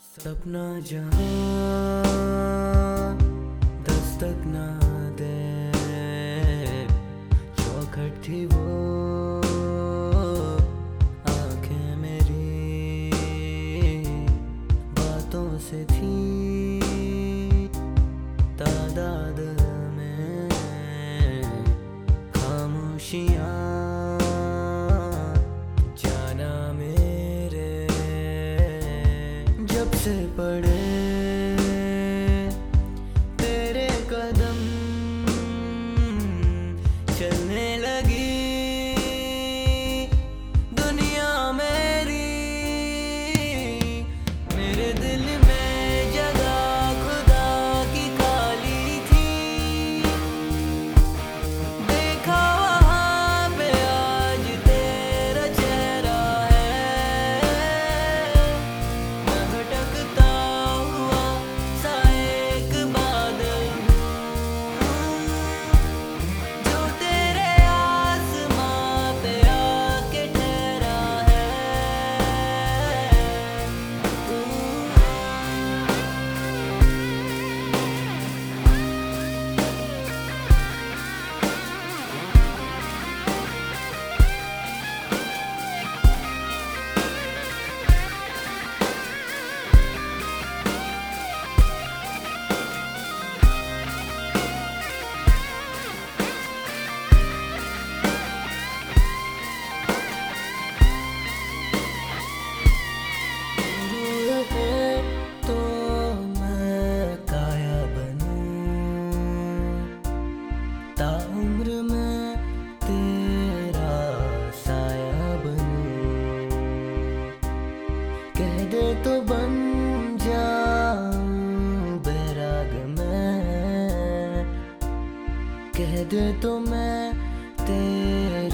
सपना जहाँ दस्तक ना दे, चौखट थी वो आंखें मेरी, बातों से थी तादाद में खामोशियाँ, जाना मेरे जब से पड़े तेरे कदम, चलने लगी दुनिया मेरी, मेरे दिल में जगह खुदा की खाली थी, देखा वहाँ पे आज तेरा चेहरा है, मैं भटकता हुआ सा एक बादल हूँ, जो तेरे आसमां पे आके ठहरा है। तो मैं काया बनूं, ताउम्र मैं तेरा साया बनूं, कह दे तो बन जाऊं बैराग मैं, कह दे तो मैं तेरा